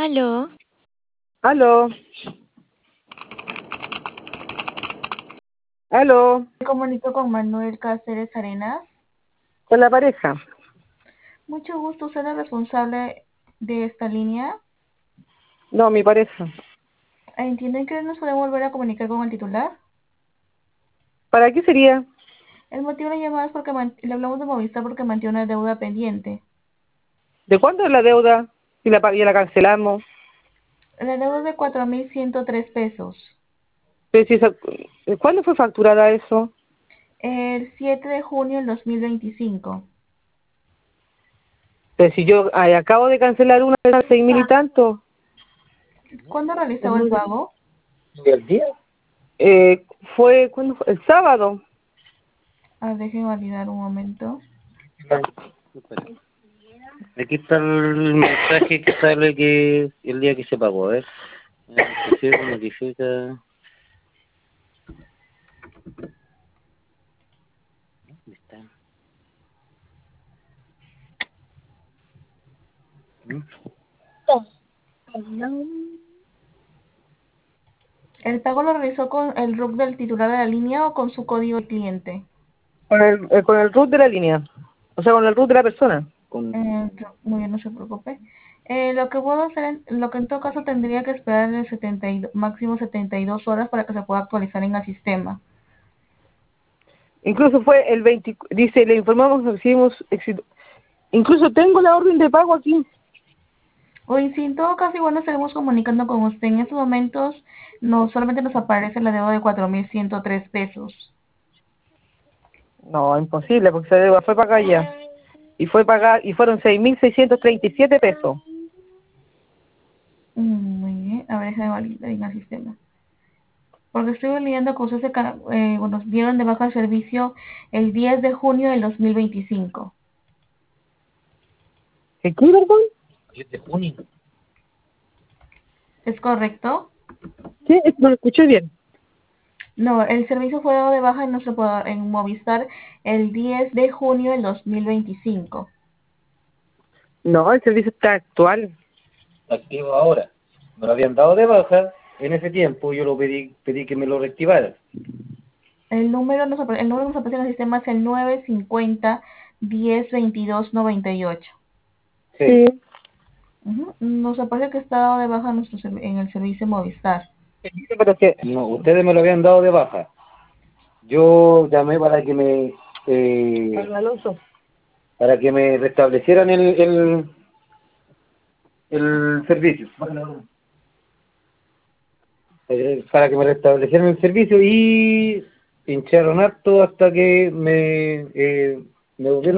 Aló, Aló, aló, Me comunico con Manuel Cáceres Arenas. con la pareja. Mucho gusto, ¿usted es el responsable de esta línea? No, mi pareja. ¿Entienden que nos podemos volver a comunicar con el titular? ¿Para qué sería? El motivo de la llamada es porque le hablamos de Movistar porque mantiene una deuda pendiente. ¿De cuánto es la deuda? Si ya la cancelamos. La deuda es de 4.103 pesos. Pero si ¿cuándo fue facturada eso? El 7 de junio del 2025. Pero si yo acabo de cancelar una de las 6.000 y tanto. ¿Cuándo realizó el pago? ¿El día? ¿Cuándo fue? El sábado. Déjenme validar un momento. Aquí está el mensaje que sale que el día que se pagó, a ver. Notifica. ¿Dónde está? ¿El pago lo realizó con el RUC del titular de la línea o con su código de cliente? Con el root de la línea. O sea, con el root de la persona. Muy bien, no se preocupe. Lo que puedo hacer, lo que en todo caso tendría que esperar el máximo 72 horas para que se pueda actualizar en el sistema. Incluso fue el 20, dice, le informamos que recibimos éxito. Incluso tengo la orden de pago aquí. O en sí, en todo caso, igual nos estaremos comunicando con usted. En estos momentos, no solamente nos aparece la deuda de 4.103 pesos. No, imposible, porque esa deuda fue pagada ya. Y fueron 6.637 pesos. Muy bien, a ver, déjame validar en el sistema. Porque estoy validando que ustedes nos dieron de baja el servicio el 10 de junio del 2025. ¿Qué, perdón? 10 de junio. ¿Es correcto? ¿Qué? No lo escuché bien. No, el servicio fue dado de baja en Movistar el 10 de junio del 2025. No, el servicio está actual. Activo ahora. Me lo habían dado de baja en ese tiempo, yo lo pedí que me lo reactivaran. El número que nos aparece en el sistema es el 950 10 22 98. Sí. Nos aparece que está dado de baja en el servicio Movistar. Pero que, No, ustedes me lo habían dado de baja. Yo llamé Alonso, para que me restablecieran el servicio. Para que me restablecieran el servicio y pincharon harto hasta que me volvieron